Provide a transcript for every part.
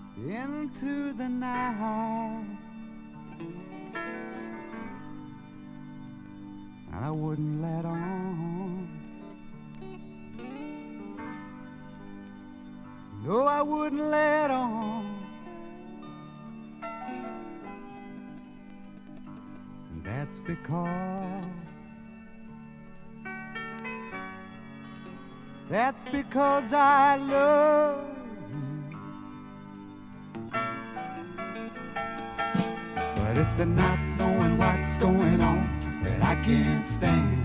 into the night, and I wouldn't let on. No, I wouldn't let on. And that's because I love you. But it's the not knowing what's going on that I can't stand.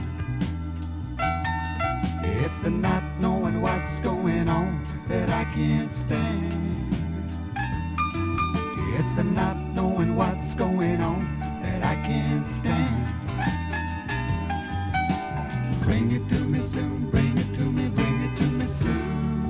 It's the not knowing what's going on that I can't stand. It's the not knowing what's going on that I can't stand. Bring it to me soon, bring it to me, bring it to me soon.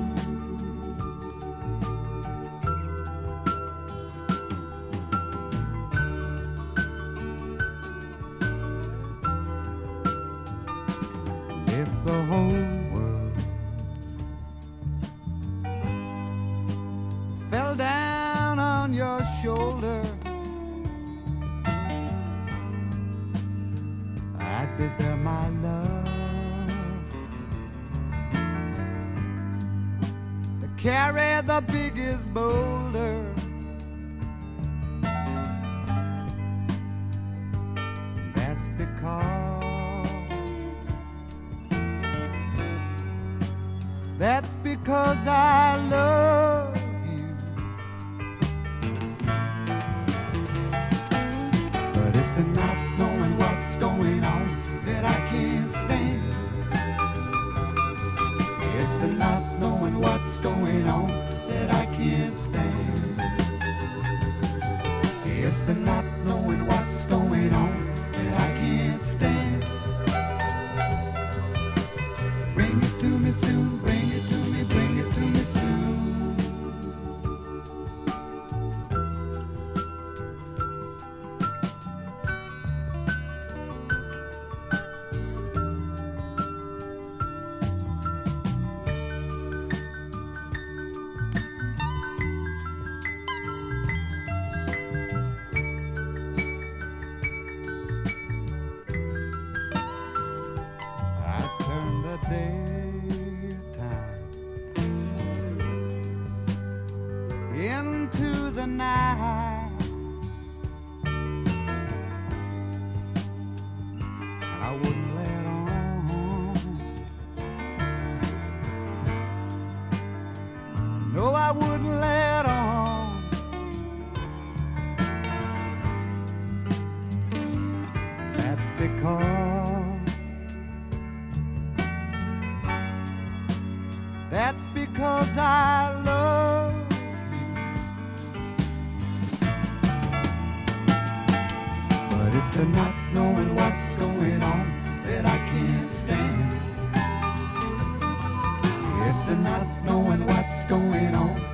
If the whole world fell down on your shoulder, I'd be there, my love, to carry the biggest boulder. That's because I love you. But it's the not knowing what's going on that I can't stand. It's the not knowing what's going on that I can't stand. It's the not knowing what's going on that I can't stand. Bring it to me soon, bring it to me, bring it to me soon. Daytime into the night, and I wouldn't let on. No, I wouldn't let on. That's because I love you. But it's the not knowing what's going on that I can't stand. It's the not knowing what's going on